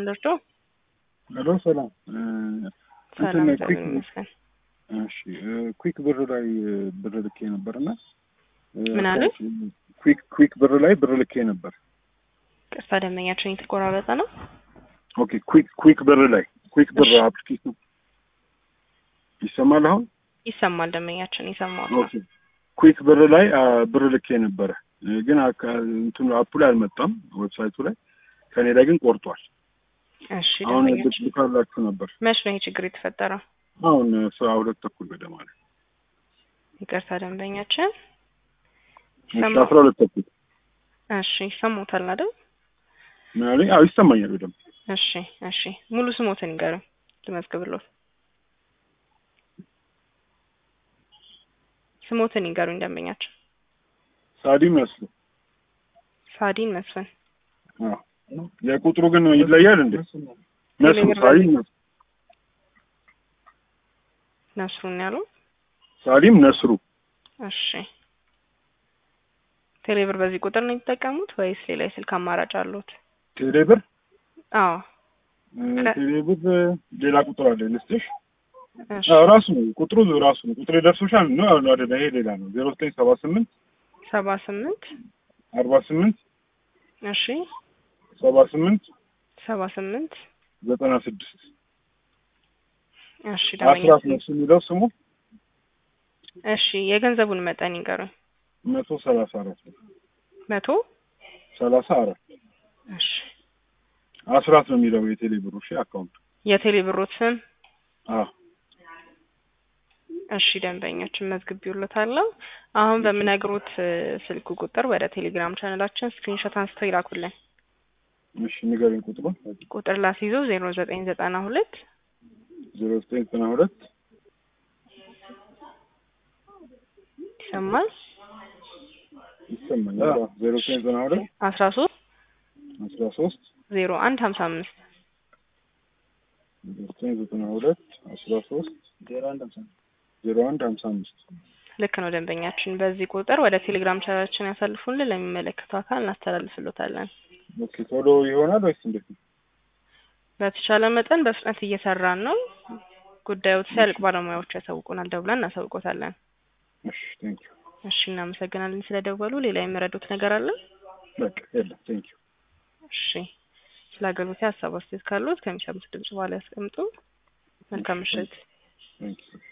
ምን ደርቶ ሄሎ ሰላም ሰላም ኩዊክ ብር ላይ ብር ልኬ ነበርና ምን አለ ኩዊክ ብር ላይ ብር ልኬ ነበር። ቅርታ ደመኛችን የተቆራረጠ ነው። ኦኬ ኩዊክ ብር ላይ ኩዊክ ብር አፕሊኬሽን ይሰማል አሁን? ይሰማል ደመኛችን ይሰማል። ኦኬ ኩዊክ ብር ላይ ብር ልኬ ነበር ግን እንትኑ አፑ ላይ አልመጣም ዌብሳይቱ ላይ ከኔ ላይ ግን ቆርጧል። እሺ አሁን ደመኛችን ልካላችሁ ነበር። መች ነው ይሄ ችግር የተፈጠረው? አሁን 12 ገደማ ነው። ይቅርታ ደንበኛችን 12 እሺ ይሰማታል አይደል? ማለት አዎ ይሰማኛል በደምብ። እሺ ሙሉ ስሞትን ይገርም ልመዝግብልዎት። ስሞትን ይገሩኝ ደንበኛችን። ሳዲን መስሉ። ሳዲን መስፍን። የቁጥሩ ግን ይለያል እንዴ? መስሉ ሳዲን ነስሩን ያለው ሳሊም ነስሩ። እሺ ቴሌብር በዚህ ቁጥር ነው የሚጠቀሙት ወይስ ሌላ የስልክ አማራጭ አሉት? ቴሌብር አዎ ቴሌብር ሌላ ቁጥር አለ ልስጥሽ? ራሱ ነው ቁጥሩ ራሱ ነው። ቁጥሩ ደርሶሻል ነው አይደል? ይሄ ሌላ ነው 0978 48 እሺ 78 96 እሺ አስራት ነው የሚለው ስሙ። እሺ የገንዘቡን መጠን ይገሩኝ። 134 እሺ አስራት ነው የሚለው የቴሌብሩ አካውንት የቴሌብሩት ስም። አዎ እሺ ደንበኛችን መዝግቢውልታለሁ። አሁን በሚነግሩት ስልክ ቁጥር ወደ ቴሌግራም ቻናላችን ስክሪንሾት አንስተው ይላኩልን። እሺ ንገረኝ ቁጥሩን። ቁጥር ላስይዘው 0992 ይሰማል 0992 13 0155 ልክ ነው ደንበኛችን። በዚህ ቁጥር ወደ ቴሌግራም ቻናላችን ያሳልፉልን፣ ለሚመለከተው አካል እናስተላልፍሎታለን። ኦኬ ቶሎ ይሆናል ወይስ እንዴት ነው? በተቻለ መጠን በፍጥነት እየሰራን ነው። ጉዳዩ ሲያልቅ ባለሙያዎች ያሳውቁናል፣ ደውለን እናሳውቆታለን። እሺ ቴንክ ዩ። እሺ እናመሰግናለን ስለደወሉ። ሌላ የሚረዱት ነገር አለ? በቃ የለም ቴንክ ዩ። እሺ ስለ አገልግሎት ሀሳብ አስተያየት ካሉት ከሚሰሙት ድምጽ በኋላ ያስቀምጡ። መልካም ምሽት። ቴንክ ዩ።